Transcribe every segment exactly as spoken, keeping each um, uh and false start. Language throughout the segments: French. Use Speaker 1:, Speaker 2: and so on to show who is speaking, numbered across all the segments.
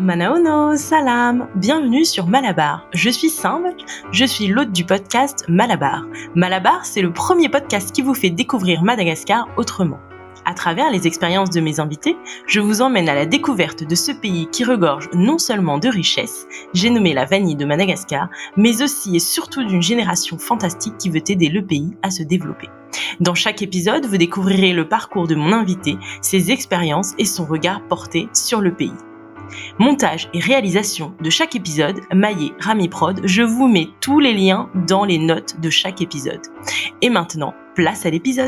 Speaker 1: Manaono, salam, bienvenue sur Malabar. Je suis Simba, je suis l'hôte du podcast Malabar. Malabar, c'est le premier podcast qui vous fait découvrir Madagascar autrement. À travers les expériences de mes invités, je vous emmène à la découverte de ce pays qui regorge non seulement de richesses, j'ai nommé la vanille de Madagascar, mais aussi et surtout d'une génération fantastique qui veut aider le pays à se développer. Dans chaque épisode, vous découvrirez le parcours de mon invité, ses expériences et son regard porté sur le pays. Montage et réalisation de chaque épisode, Maillé Rami Prod, je vous mets tous les liens dans les notes de chaque épisode. Et maintenant, place à l'épisode.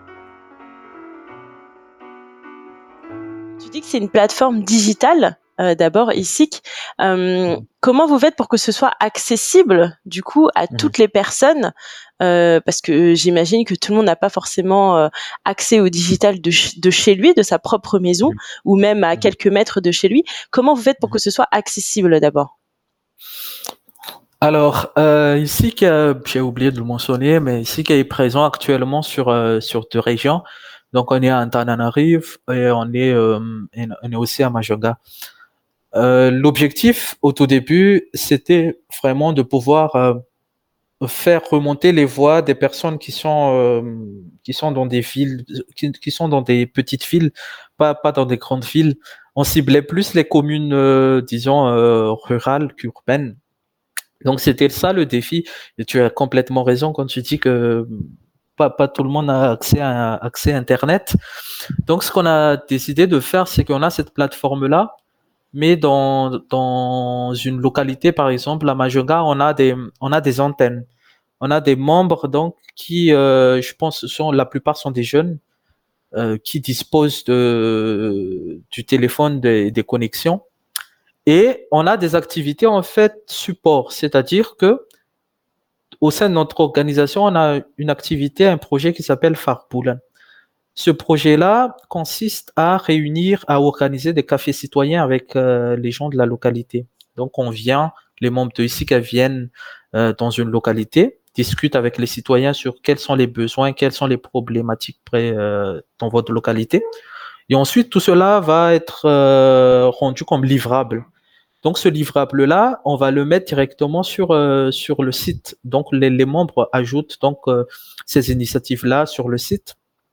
Speaker 1: Tu dis que c'est une plateforme digitale, euh, d'abord, I C I C. Euh, mmh. Comment vous faites pour que ce soit accessible, du coup, à mmh. toutes les personnes euh, parce que j'imagine que tout le monde n'a pas forcément euh, accès au digital de, ch- de chez lui, de sa propre maison, mmh. ou même à mmh. quelques mètres de chez lui. Comment vous faites pour que ce soit accessible, d'abord ?
Speaker 2: Alors, euh, ici, que, j'ai oublié de le mentionner, mais ici qui est présent actuellement sur, euh, sur deux régions. Donc, on est à Antananarivo et on est, euh, on est aussi à Majunga. Euh, l'objectif, au tout début, c'était vraiment de pouvoir euh, faire remonter les voix des personnes qui sont, euh, qui sont dans des villes, qui, qui sont dans des petites villes, pas, pas dans des grandes villes. On ciblait plus les communes, euh, disons, euh, rurales qu'urbaines. Donc, c'était ça le défi. Et tu as complètement raison quand tu dis que Pas, pas tout le monde a accès à accès à Internet. Donc, ce qu'on a décidé de faire, c'est qu'on a cette plateforme-là, mais dans dans une localité, par exemple, à Majunga, on a des on a des antennes, on a des membres donc qui, euh, je pense, sont la plupart sont des jeunes euh, qui disposent de du téléphone, des, des connexions, et on a des activités en fait support, c'est-à-dire que au sein de notre organisation, on a une activité, un projet qui s'appelle Farpoulan. Ce projet-là consiste à réunir, à organiser des cafés citoyens avec euh, les gens de la localité. Donc, on vient, les membres de I C I C viennent euh, dans une localité, discutent avec les citoyens sur quels sont les besoins, quelles sont les problématiques près, euh, dans votre localité. Et ensuite, tout cela va être euh, rendu comme livrable. Donc, ce livrable-là, on va le mettre directement sur euh, sur le site. Donc, les, les membres ajoutent donc euh, ces initiatives-là sur le site,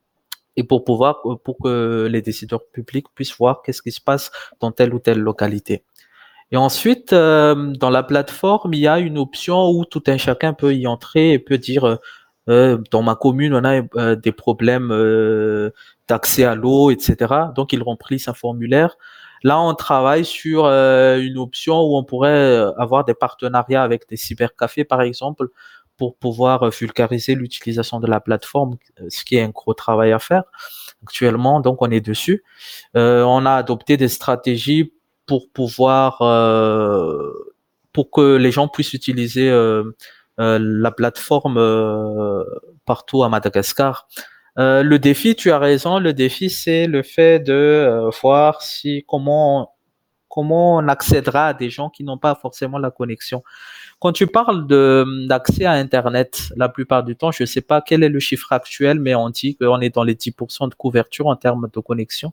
Speaker 2: et pour pouvoir pour que les décideurs publics puissent voir qu'est-ce qui se passe dans telle ou telle localité. Et ensuite, euh, dans la plateforme, il y a une option où tout un chacun peut y entrer et peut dire euh, dans ma commune, on a euh, des problèmes euh, d'accès à l'eau, et cetera. Donc, il remplit un formulaire. Là, on travaille sur euh, une option où on pourrait avoir des partenariats avec des cybercafés, par exemple, pour pouvoir vulgariser l'utilisation de la plateforme, ce qui est un gros travail à faire actuellement. Donc, on est dessus. Euh, on a adopté des stratégies pour pouvoir, euh, pour que les gens puissent utiliser euh, euh, la plateforme euh, partout à Madagascar. Euh, le défi, tu as raison, le défi, c'est le fait de euh, voir si comment comment on accédera à des gens qui n'ont pas forcément la connexion. Quand tu parles de d'accès à Internet, la plupart du temps, je ne sais pas quel est le chiffre actuel, mais on dit qu'on est dans les dix pour cent de couverture en termes de connexion.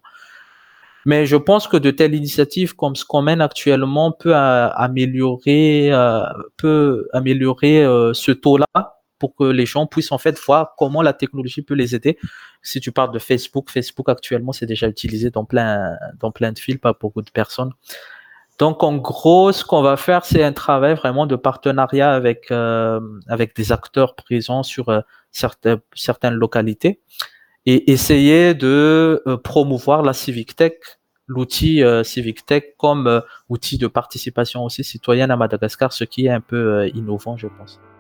Speaker 2: Mais je pense que de telles initiatives comme ce qu'on mène actuellement peut euh, améliorer, euh, peut améliorer euh, ce taux-là, pour que les gens puissent en fait voir comment la technologie peut les aider. Si tu parles de Facebook, Facebook actuellement c'est déjà utilisé dans plein dans plein de villes, pas beaucoup de personnes. Donc en gros, ce qu'on va faire, c'est un travail vraiment de partenariat avec euh, avec des acteurs présents sur euh, certaines certaines localités, et essayer de euh, promouvoir la Civic Tech, l'outil euh, Civic Tech comme euh, outil de participation aussi citoyenne à Madagascar, ce qui est un peu euh, innovant, je pense.